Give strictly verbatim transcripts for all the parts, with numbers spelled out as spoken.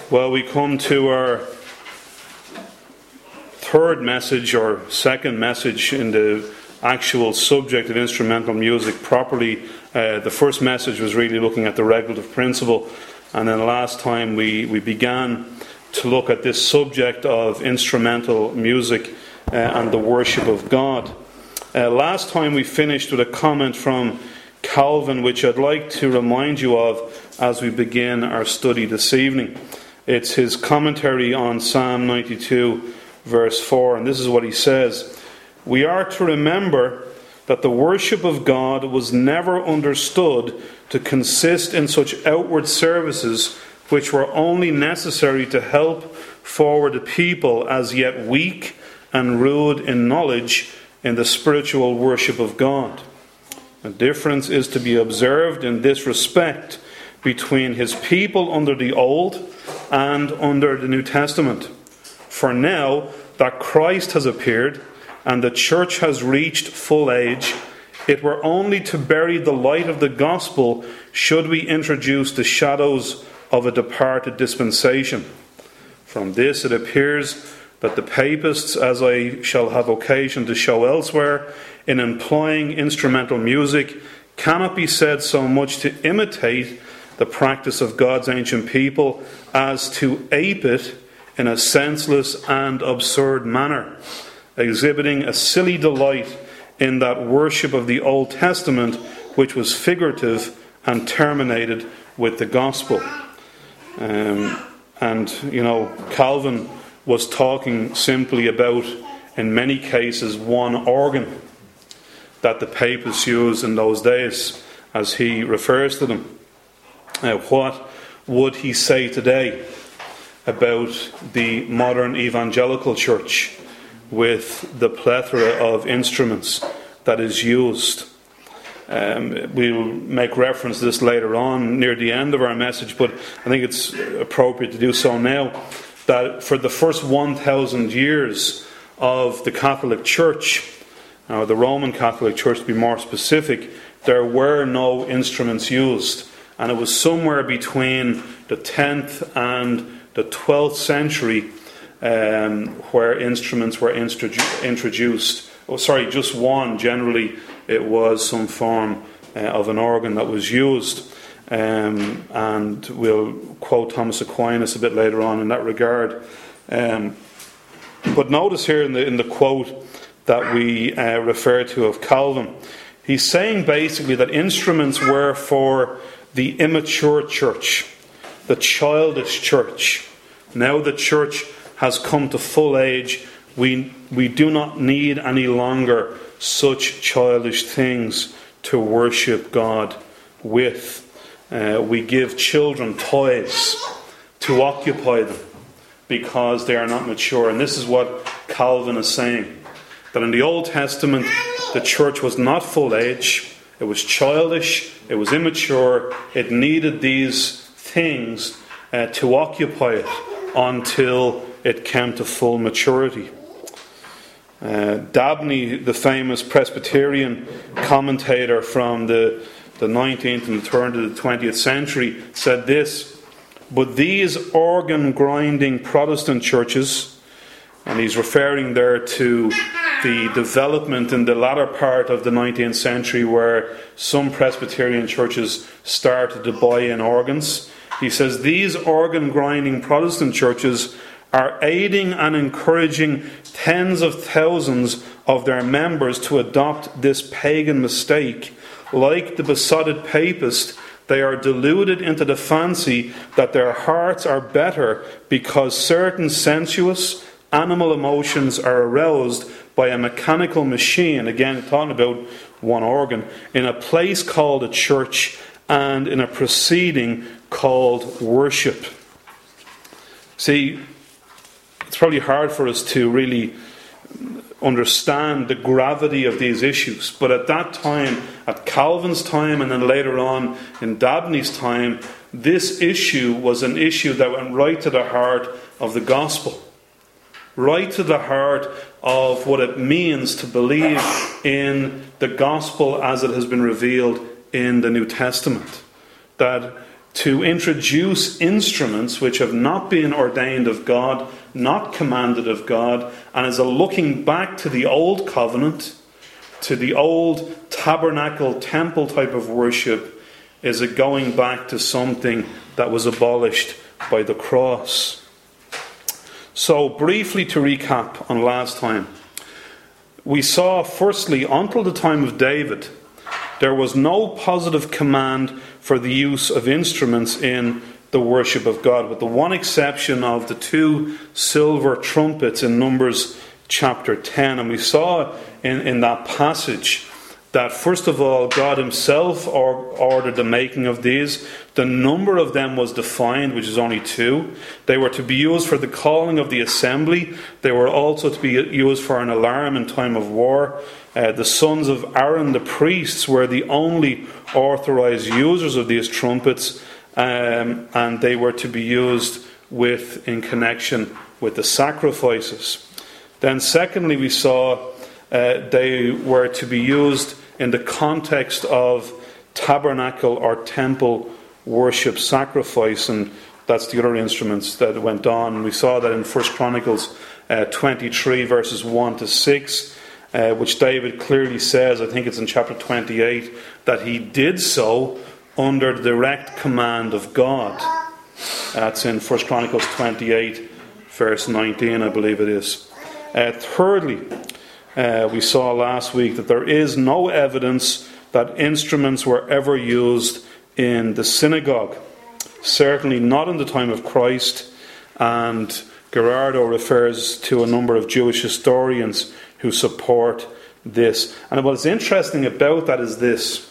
Well, we come to our third message, or second message in the actual subject of instrumental music properly. Uh, the first message was really looking at the regulative principle, and then last time we, we began to look at this subject of instrumental music uh, and the worship of God. Uh, last time we finished with a comment from Calvin, which I'd like to remind you of as we begin our study this evening. It's his commentary on Psalm ninety-two, verse four, and this is what he says: "We are to remember that the worship of God was never understood to consist in such outward services which were only necessary to help forward a people as yet weak and rude in knowledge in the spiritual worship of God. A difference is to be observed in this respect between his people under the Old and under the New Testament. For now that Christ has appeared and the church has reached full age, it were only to bury the light of the gospel should we introduce the shadows of a departed dispensation. From this it appears that the papists, as I shall have occasion to show elsewhere, in employing instrumental music, cannot be said so much to imitate the practice of God's ancient people as to ape it in a senseless and absurd manner, exhibiting a silly delight in that worship of the Old Testament which was figurative and terminated with the gospel." Um, and, you know, Calvin was talking simply about, in many cases, one organ that the papists used in those days, as he refers to them. Uh, what would he say today about the modern evangelical church with the plethora of instruments that is used? Um, we'll make reference to this later on near the end of our message, but I think it's appropriate to do so now, that for the first one thousand years of the Catholic Church, or the Roman Catholic Church to be more specific, there were no instruments used. And it was somewhere between the tenth and the twelfth century um, where instruments were introdu- introduced. Oh, sorry, just one. Generally, it was some form uh, of an organ that was used. Um, and we'll quote Thomas Aquinas a bit later on in that regard. Um, but notice here in the, in the quote that we uh, refer to of Calvin, he's saying basically that instruments were for the immature church, the childish church. Now the church has come to full age. We, we do not need any longer such childish things to worship God with. Uh, we give children toys to occupy them because they are not mature. And this is what Calvin is saying, that in the Old Testament the church was not full age. It was childish, it was immature, it needed these things uh, to occupy it until it came to full maturity. Uh, Dabney, the famous Presbyterian commentator from the, the nineteenth and the turn of the twentieth century, said this: "But these organ-grinding Protestant churches," and he's referring there to the development in the latter part of the nineteenth century where some Presbyterian churches started to buy in organs. He says, "These organ-grinding Protestant churches are aiding and encouraging tens of thousands of their members to adopt this pagan mistake. Like the besotted papist, they are deluded into the fancy that their hearts are better because certain sensuous animal emotions are aroused by a mechanical machine," again talking about one organ, "in a place called a church and in a proceeding called worship." See, it's probably hard for us to really understand the gravity of these issues, but at that time, at Calvin's time and then later on in Dabney's time, this issue was an issue that went right to the heart of the gospel. Right to the heart of what it means to believe in the gospel as it has been revealed in the New Testament. That to introduce instruments which have not been ordained of God, not commanded of God, and is a looking back to the old covenant, to the old tabernacle temple type of worship, is a going back to something that was abolished by the cross. So briefly to recap on last time, we saw firstly, until the time of David, there was no positive command for the use of instruments in the worship of God, with the one exception of the two silver trumpets in Numbers chapter ten. And we saw in, in that passage that first of all, God himself or, ordered the making of these. The number of them was defined, which is only two. They were to be used for the calling of the assembly. They were also to be used for an alarm in time of war. Uh, the sons of Aaron, the priests, were the only authorized users of these trumpets, um, and they were to be used with in connection with the sacrifices. Then secondly, we saw uh, they were to be used in the context of tabernacle or temple worship sacrifice, and that's the other instruments that went on. We saw that in First Chronicles uh, twenty-three, verses one to six, uh, which David clearly says, I think it's in chapter twenty-eight, that he did so under the direct command of God. That's in First Chronicles twenty-eight, verse nineteen, I believe it is. Uh, thirdly, uh, we saw last week that there is no evidence that instruments were ever used in the synagogue. Certainly not in the time of Christ, and Gerardo refers to a number of Jewish historians who support this. And what's interesting about that is this.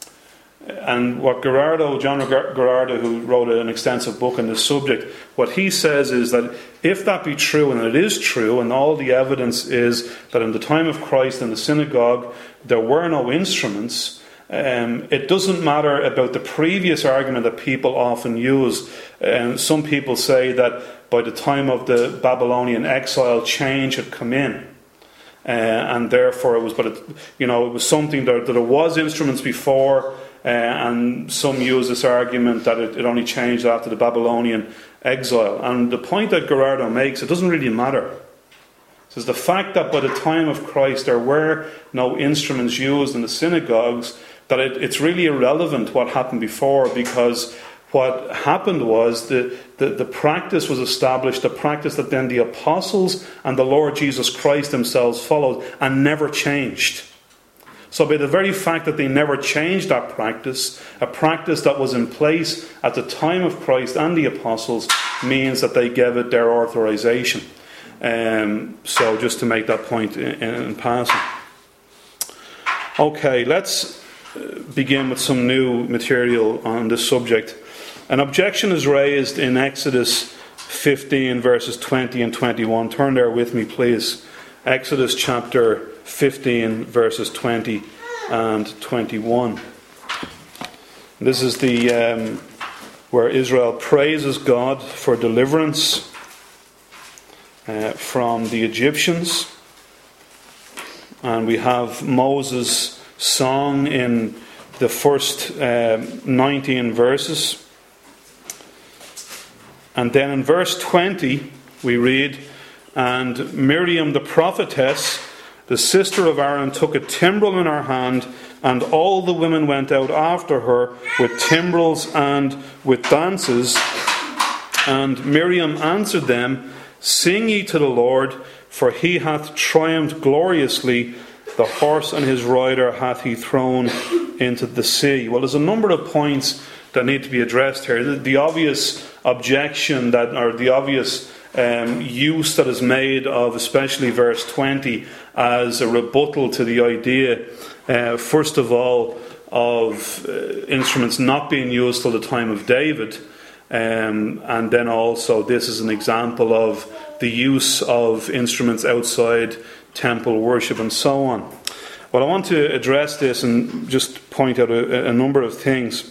And what Gerardo, John Gerardo, who wrote an extensive book on this subject, what he says is that if that be true, and it is true, and all the evidence is that in the time of Christ in the synagogue there were no instruments, um, it doesn't matter about the previous argument that people often use. Um, some people say that by the time of the Babylonian exile, change had come in. Uh, and therefore it was, but it, you know, it was something that, that there was instruments before, uh, and some use this argument that it, it only changed after the Babylonian exile. And the point that Gerardo makes, it doesn't really matter. It says the fact that by the time of Christ there were no instruments used in the synagogues, that it, it's really irrelevant what happened before, because what happened was the, the, the practice was established, the practice that then the apostles and the Lord Jesus Christ themselves followed and never changed. So by the very fact that they never changed that practice, a practice that was in place at the time of Christ and the apostles, means that they gave it their authorization. Um, so just to make that point in, in passing. Okay, let's begin with some new material on this subject. An objection is raised in Exodus fifteen, verses twenty and twenty-one. Turn there with me, please. Exodus chapter fifteen, verses twenty and twenty-one. This is the um, where Israel praises God for deliverance uh, from the Egyptians. And we have Moses' song in the first uh, nineteen verses. And then in verse twenty we read, "And Miriam the prophetess, the sister of Aaron, took a timbrel in her hand, and all the women went out after her with timbrels and with dances. And Miriam answered them, Sing ye to the Lord, for he hath triumphed gloriously. The horse and his rider hath he thrown into the sea." Well, there's a number of points that need to be addressed here. The, the obvious objection that, or the obvious um, use that is made of, especially verse twenty, as a rebuttal to the idea, uh, first of all, of uh, instruments not being used till the time of David, um, and then also this is an example of the use of instruments outside temple worship and so on. Well, I want to address this and just point out a, a number of things.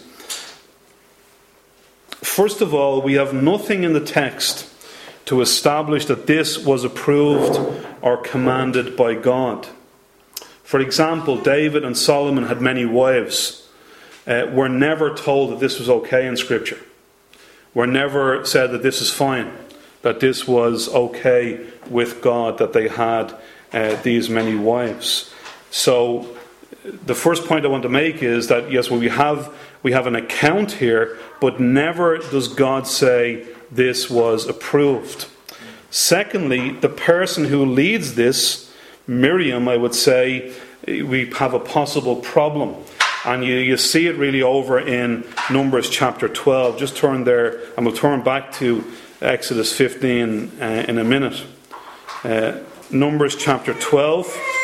First of all, we have nothing in the text to establish that this was approved or commanded by God. For example, David and Solomon had many wives. uh, were never told that this was okay in Scripture. Were never said that this is fine, that this was okay with God, that they had uh, these many wives. So the first point I want to make is that yes, well, we have we have an account here, but never does God say this was approved. Secondly, the person who leads this, Miriam, I would say, we have a possible problem. And you, you see it really over in Numbers chapter twelve. Just turn there, and we'll turn back to Exodus fifteen uh, in a minute. Uh, Numbers chapter twelve.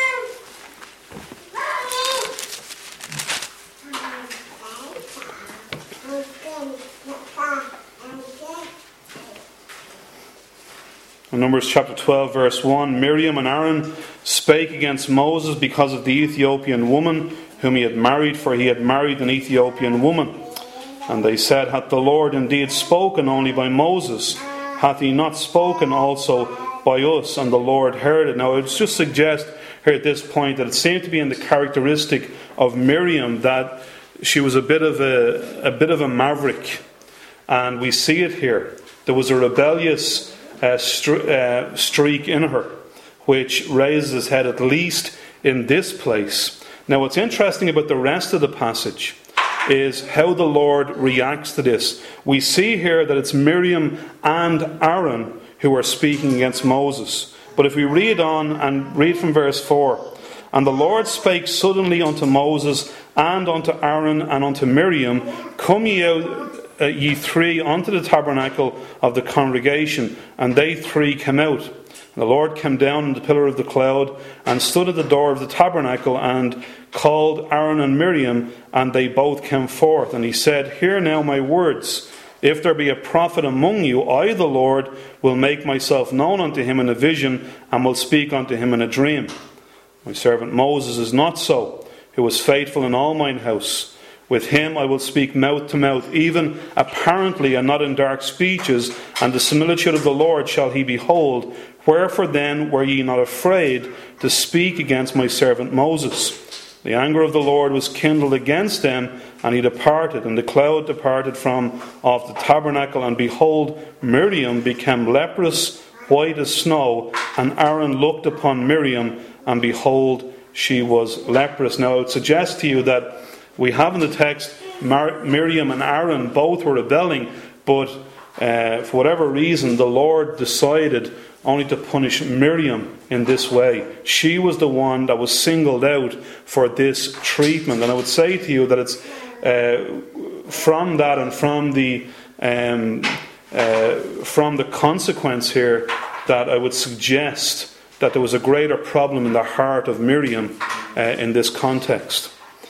In Numbers chapter twelve, verse one, Miriam and Aaron spake against Moses because of the Ethiopian woman whom he had married, for he had married an Ethiopian woman. And they said, Hath the Lord indeed spoken only by Moses? Hath he not spoken also by us? And the Lord heard it. Now, I would just suggest here at this point that it seemed to be in the characteristic of Miriam that she was a bit of a, a bit of a maverick. And we see it here. There was a rebellious uh, stre- uh, streak in her, which raises its head at least in this place. Now, what's interesting about the rest of the passage is how the Lord reacts to this. We see here that it's Miriam and Aaron who are speaking against Moses. But if we read on and read from verse four, And the Lord spake suddenly unto Moses and unto Aaron and unto Miriam, Come ye out, uh, ye three, unto the tabernacle of the congregation. And they three came out. And the Lord came down in the pillar of the cloud and stood at the door of the tabernacle and called Aaron and Miriam, and they both came forth. And he said, Hear now my words. If there be a prophet among you, I, the Lord, will make myself known unto him in a vision, and will speak unto him in a dream. My servant Moses is not so, who was faithful in all mine house. With him I will speak mouth to mouth, even apparently, and not in dark speeches, and the similitude of the Lord shall he behold. Wherefore then were ye not afraid to speak against my servant Moses? The anger of the Lord was kindled against them, and he departed, and the cloud departed from off the tabernacle, and behold, Miriam became leprous, white as snow, and Aaron looked upon Miriam, and behold, she was leprous. Now I would suggest to you that we have in the text Mar- Miriam and Aaron both were rebelling, but uh, for whatever reason the Lord decided only to punish Miriam in this way. She was the one that was singled out for this treatment. And I would say to you that it's uh, from that and from the um, uh, from the consequence here that I would suggest that there was a greater problem in the heart of Miriam uh, in this context.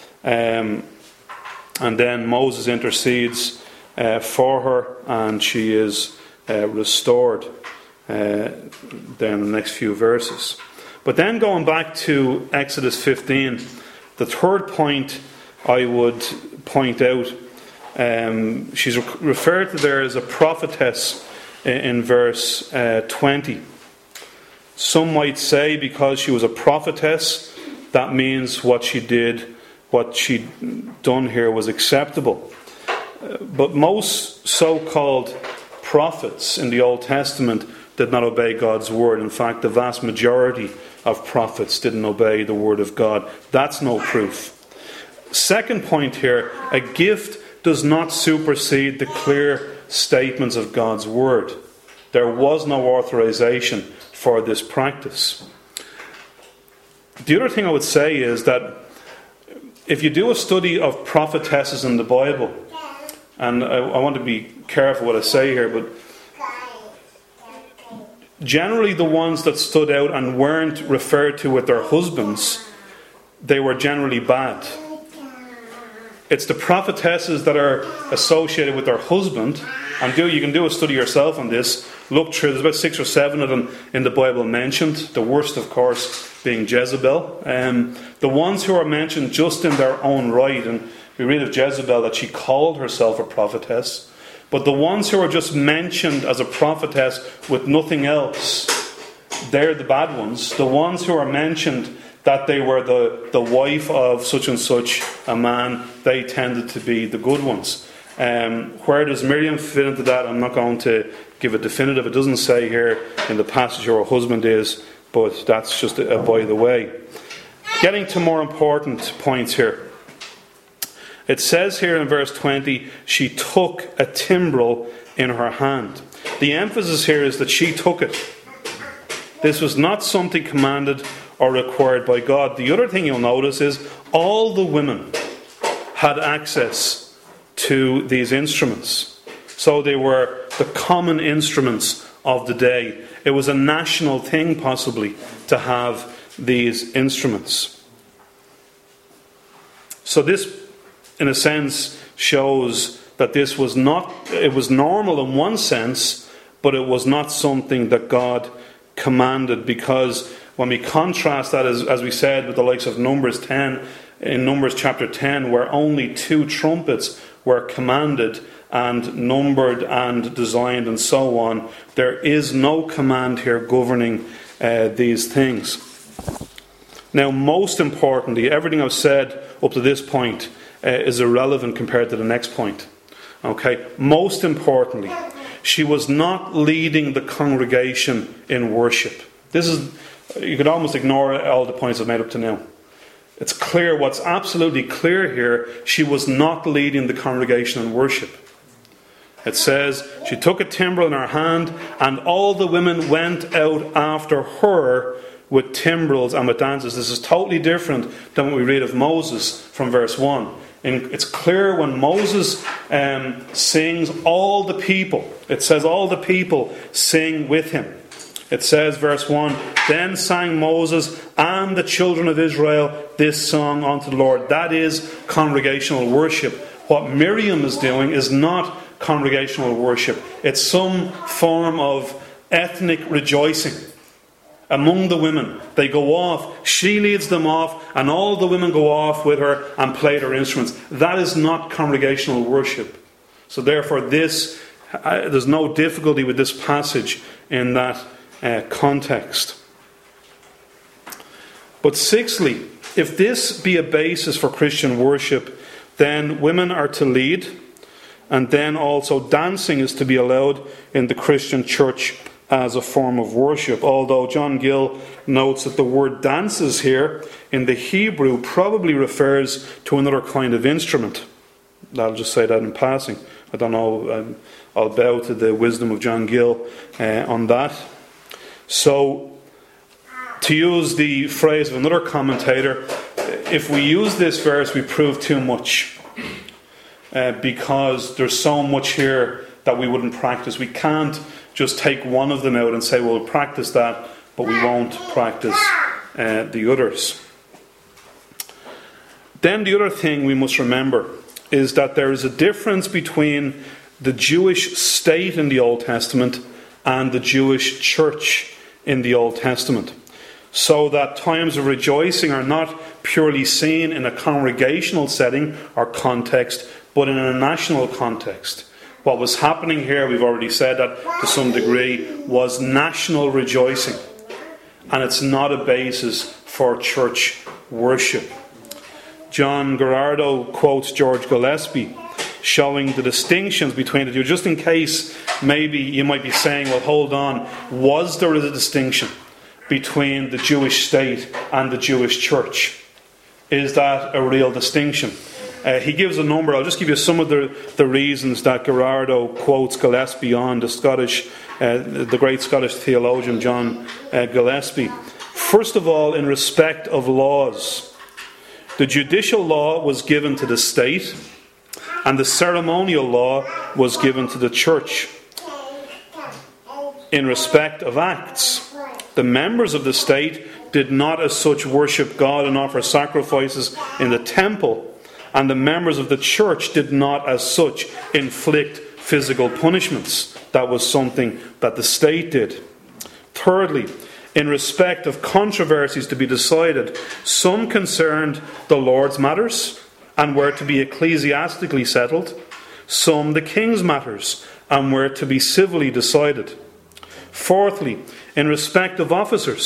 Um, and then Moses intercedes uh, for her, and she is uh, restored. Uh, there in the next few verses. But then going back to Exodus fifteen, the third point I would point out, um, she's re- referred to there as a prophetess in, in verse uh, twenty. Some might say because she was a prophetess, that means what she did, what she'd done here was acceptable. Uh, but most so-called prophets in the Old Testament did not obey God's word. In fact, the vast majority of prophets didn't obey the word of God. That's no proof. Second point here, a gift does not supersede the clear statements of God's word. There was no authorization for this practice. The other thing I would say is that if you do a study of prophetesses in the Bible, and I, I want to be careful what I say here, but generally the ones that stood out and weren't referred to with their husbands, they were generally bad. It's the prophetesses that are associated with their husband, and do you can do a study yourself on this. Look through, there's about six or seven of them in the Bible mentioned. The worst, of course, being Jezebel. Um, the ones who are mentioned just in their own right, and we read of Jezebel that she called herself a prophetess. But the ones who are just mentioned as a prophetess with nothing else, they're the bad ones. The ones who are mentioned that they were the, the wife of such and such a man, they tended to be the good ones. Um, where does Miriam fit into that? I'm not going to give a definitive. It doesn't say here in the passage who her husband is, but that's just a, a by the way. Getting to more important points here. It says here in verse twenty, she took a timbrel in her hand. The emphasis here is that she took it. This was not something commanded or required by God. The other thing you'll notice is all the women had access to these instruments. So they were the common instruments of the day. It was a national thing, possibly, to have these instruments. So this, in a sense, shows that this was not, it was normal in one sense, but it was not something that God commanded, because when we contrast that, as, as we said, with the likes of Numbers ten, in Numbers chapter ten, where only two trumpets were commanded and numbered and designed and so on, there is no command here governing uh, these things. Now, most importantly, everything I've said up to this point uh, is irrelevant compared to the next point. Okay, most importantly, she was not leading the congregation in worship. This is, you could almost ignore all the points I've made up to now. It's clear, what's absolutely clear here, she was not leading the congregation in worship. It says, she took a timbrel in her hand, and all the women went out after her with timbrels and with dances. This is totally different than what we read of Moses from verse one. And it's clear when Moses um, sings, all the people, it says all the people sing with him. It says, verse one, then sang Moses and the children of Israel this song unto the Lord. That is congregational worship. What Miriam is doing is not congregational worship. It's some form of ethnic rejoicing among the women. They go off, she leads them off, and all the women go off with her and play their instruments. That is not congregational worship. So therefore this, uh, there's no difficulty with this passage in that uh, context. But sixthly, if this be a basis for Christian worship, then women are to lead, and then also dancing is to be allowed in the Christian church as a form of worship. Although John Gill notes that the word dances here in the Hebrew probably refers to another kind of instrument. I'll just say that in passing. I don't know. Um, I'll bow to the wisdom of John Gill uh, on that. So, to use the phrase of another commentator, if we use this verse, we prove too much. Uh, because there's so much here that we wouldn't practice. We can't just take one of them out and say, well, we'll practice that, but we won't practice uh, the others. Then the other thing we must remember is that there is a difference between the Jewish state in the Old Testament and the Jewish church in the Old Testament. So that times of rejoicing are not purely seen in a congregational setting or context, but in a national context. What was happening here, we've already said that to some degree, was national rejoicing. And it's not a basis for church worship. John Gerardo quotes George Gillespie, showing the distinctions between the two. Just in case maybe you might be saying, well, hold on, was there a distinction between the Jewish state and the Jewish church? Is that a real distinction? Uh, he gives a number. I'll just give you some of the, the reasons that Gerardo quotes Gillespie on, the Scottish, uh, the great Scottish theologian John uh, Gillespie. First of all, in respect of laws, the judicial law was given to the state, and the ceremonial law was given to the church. In respect of acts, the members of the state did not as such worship God and offer sacrifices in the temple, and the members of the church did not as such inflict physical punishments. That was something that the state did. Thirdly, in respect of controversies to be decided, some concerned the Lord's matters and were to be ecclesiastically settled, some the king's matters and were to be civilly decided. Fourthly, in respect of officers,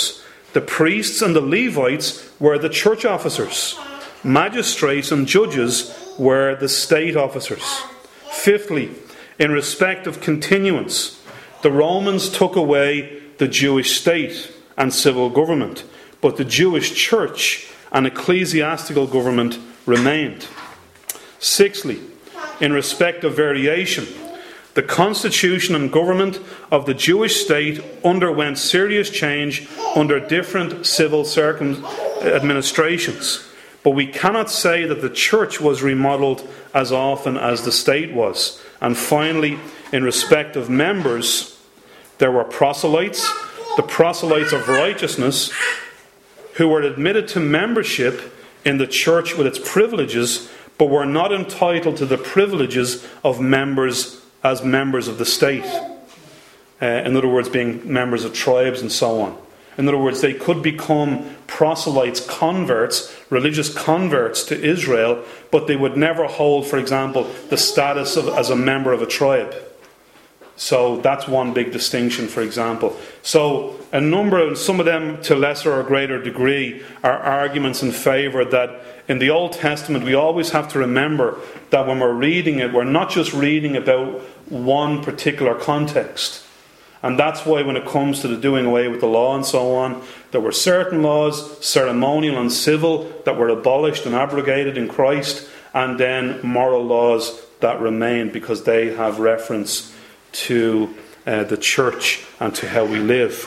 The priests and the Levites were the church officers. Magistrates and judges were the state officers. Fifthly, in respect of continuance, the Romans took away the Jewish state and civil government, but the Jewish church and ecclesiastical government remained. Sixthly, in respect of variation, the constitution and government of the Jewish state underwent serious change under different civil circum- administrations. But we cannot say that the church was remodelled as often as the state was. And finally, in respect of members, there were proselytes, the proselytes of righteousness, who were admitted to membership in the church with its privileges, but were not entitled to the privileges of members as members of the state. Uh, in other words, being members of tribes and so on. In other words, they could become proselytes, converts, religious converts to Israel, but they would never hold, for example, the status of as a member of a tribe. So that's one big distinction, for example. So a number of, some of them to lesser or greater degree, are arguments in favour that in the Old Testament we always have to remember that when we're reading it, we're not just reading about one particular context. And that's why when it comes to the doing away with the law and so on, there were certain laws, ceremonial and civil, that were abolished and abrogated in Christ, and then moral laws that remain because they have reference to uh, the church and to how we live.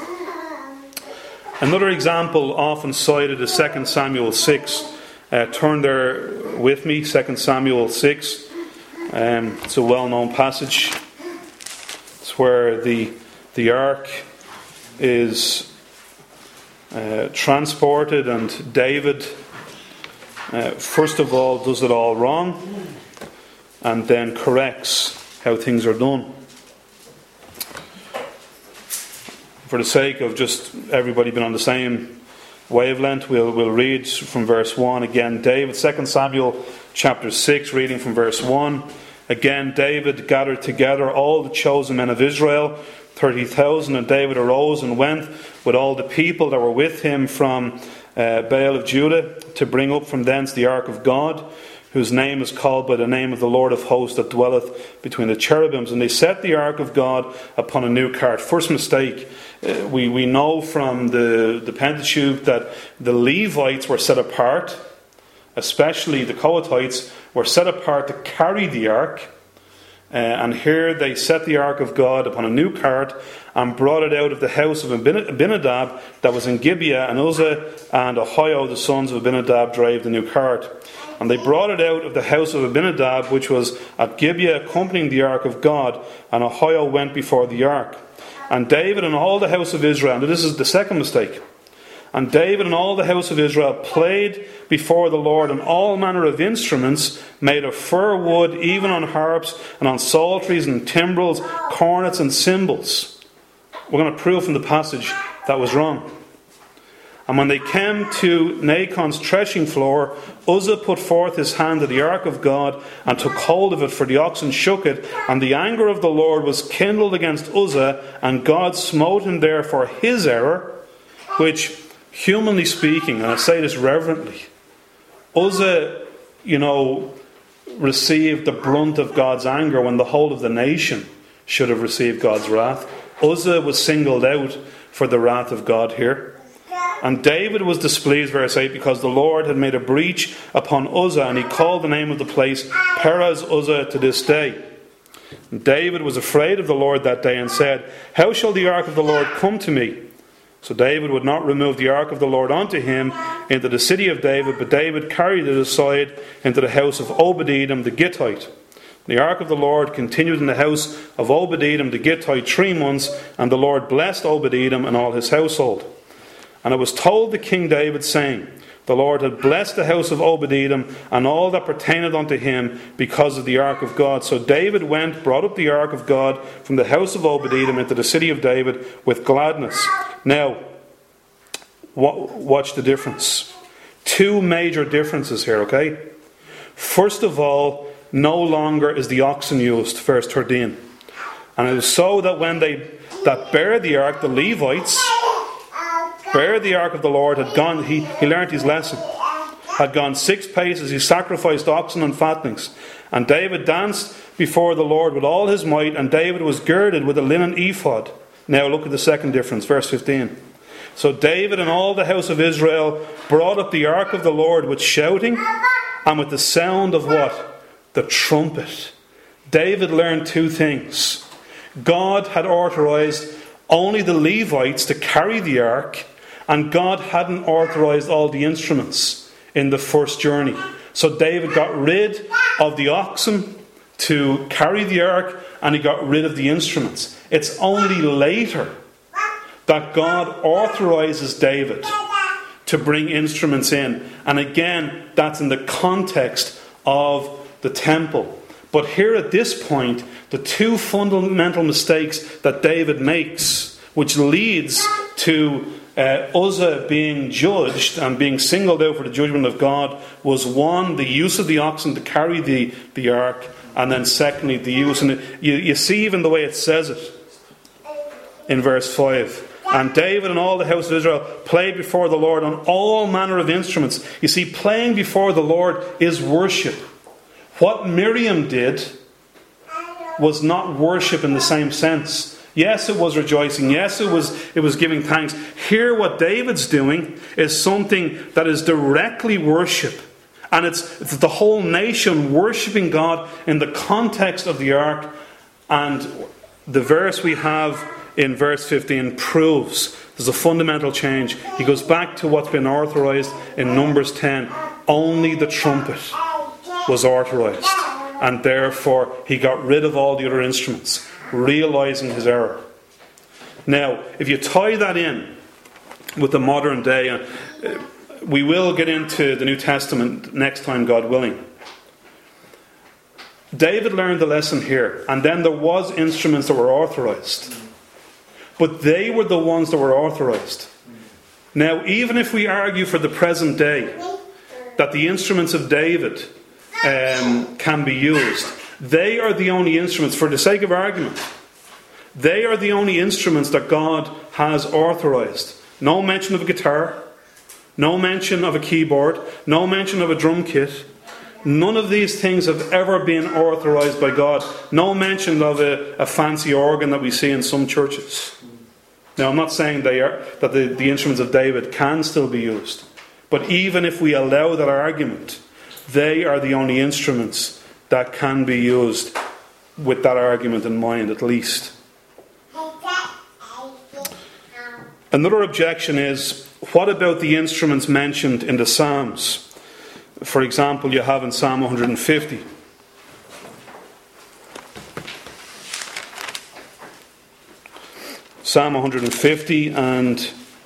Another example often cited is Second Samuel six. Uh, turn there with me, Second Samuel six. Um, it's a well-known passage. It's where the the ark is uh, transported, and David, uh, first of all, does it all wrong, and then corrects how things are done. For the sake of just everybody being on the same wavelength, we'll, we'll read from verse one again. David, Second Samuel chapter six, reading from verse one. Again, David gathered together all the chosen men of Israel, thirty thousand, and David arose and went with all the people that were with him from uh, Baal of Judah to bring up from thence the ark of God, whose name is called by the name of the Lord of hosts that dwelleth between the cherubims. And they set the ark of God upon a new cart. First mistake, uh, we, we know from the, the Pentateuch that the Levites were set apart, especially the Kohathites, were set apart to carry the ark. Uh, and here they set the ark of God upon a new cart and brought it out of the house of Abinadab that was in Gibeah, and Uzzah and Ahio, the sons of Abinadab, drave the new cart. And they brought it out of the house of Abinadab, which was at Gibeah, accompanying the ark of God, and Ahio went before the ark. And David and all the house of Israel, and this is the second mistake, and David and all the house of Israel played before the Lord on all manner of instruments made of fir wood, even on harps and on psalteries and timbrels, cornets and cymbals. We're going to prove from the passage that was wrong. And when they came to Nachon's threshing floor, Uzzah put forth his hand to the ark of God and took hold of it, for the oxen shook it. And the anger of the Lord was kindled against Uzzah, and God smote him there for his error, which, humanly speaking, and I say this reverently, Uzzah, you know, received the brunt of God's anger when the whole of the nation should have received God's wrath. Uzzah was singled out for the wrath of God here. And David was displeased, verse eight, because the Lord had made a breach upon Uzzah, and he called the name of the place Perez Uzzah to this day. And David was afraid of the Lord that day and said, how shall the ark of the Lord come to me? So David would not remove the ark of the Lord unto him into the city of David, but David carried it aside into the house of Obed-Edom the Gittite. The ark of the Lord continued in the house of Obed-Edom the Gittite three months, and the Lord blessed Obed-Edom and all his household. And it was told to King David, saying, the Lord had blessed the house of Obed-Edom and all that pertained unto him because of the ark of God. So David went, brought up the ark of God from the house of Obed-Edom into the city of David with gladness. Now, watch the difference. Two major differences here, okay? First of all, no longer is the oxen used, verse thirteen. And it was so that when they that bare the ark, the Levites, Where the ark of the Lord had gone, he, he learnt his lesson. Had gone six paces, he sacrificed oxen and fattenings. And David danced before the Lord with all his might, and David was girded with a linen ephod. Now look at the second difference, verse fifteen. So David and all the house of Israel brought up the ark of the Lord with shouting and with the sound of what? The trumpet. David learned two things. God had authorized only the Levites to carry the ark, and God hadn't authorized all the instruments in the first journey. So David got rid of the oxen to carry the ark, and he got rid of the instruments. It's only later that God authorizes David to bring instruments in. And again, that's in the context of the temple. But here at this point, the two fundamental mistakes that David makes, which leads to uh, Uzzah being judged and being singled out for the judgment of God, was one, the use of the oxen to carry the, the ark, and then secondly, the use. And you, you see even the way it says it in verse five. And David and all the house of Israel played before the Lord on all manner of instruments. You see, playing before the Lord is worship. What Miriam did was not worship in the same sense. Yes, it was rejoicing. Yes, it was, it was giving thanks. Here, what David's doing is something that is directly worship. And it's, it's the whole nation worshipping God in the context of the ark. And the verse we have in verse fifteen proves there's a fundamental change. He goes back to what's been authorized in Numbers ten. Only the trumpet was authorized, and therefore he got rid of all the other instruments, realizing his error. Now, if you tie that in with the modern day, uh, we will get into the New Testament next time, God willing. David learned the lesson here, and then there was instruments that were authorized. But they were the ones that were authorized. Now, even if we argue for the present day that the instruments of David um, can be used, they are the only instruments, for the sake of argument, they are the only instruments that God has authorized. No mention of a guitar, no mention of a keyboard, no mention of a drum kit. None of these things have ever been authorized by God. No mention of a, a fancy organ that we see in some churches. Now, I'm not saying they are, that the, the instruments of David can still be used. But even if we allow that argument, they are the only instruments that can be used with that argument in mind, at least. Another objection is, what about the instruments mentioned in the Psalms? For example, you have in Psalm one hundred fifty. Psalm one hundred fifty, and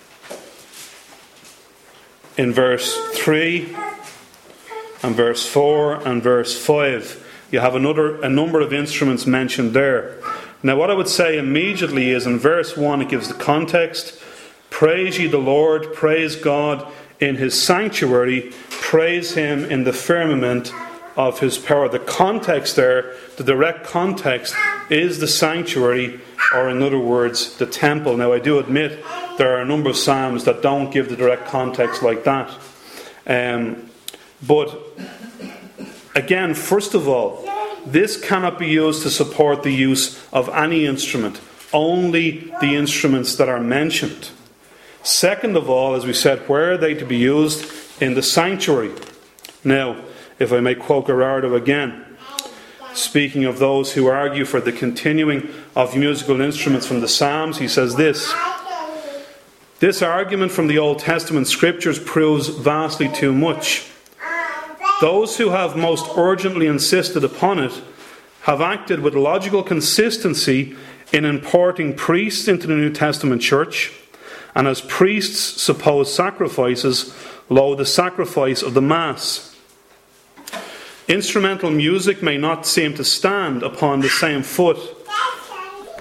in verse three and verse four and verse five, you have another a number of instruments mentioned there. Now, what I would say immediately is, in verse one, it gives the context. Praise ye the Lord, praise God in his sanctuary, praise him in the firmament of his power. The context there, the direct context, is the sanctuary, or in other words, the temple. Now, I do admit there are a number of psalms that don't give the direct context like that. Um, but again, first of all, this cannot be used to support the use of any instrument, only the instruments that are mentioned. Second of all, as we said, where are they to be used? In the sanctuary. Now, if I may quote Gerardo again, speaking of those who argue for the continuing of musical instruments from the Psalms, he says this: this argument from the Old Testament scriptures proves vastly too much. Those who have most urgently insisted upon it have acted with logical consistency in importing priests into the New Testament church, and as priests suppose sacrifices, lo, the sacrifice of the Mass. Instrumental music may not seem to stand upon the same foot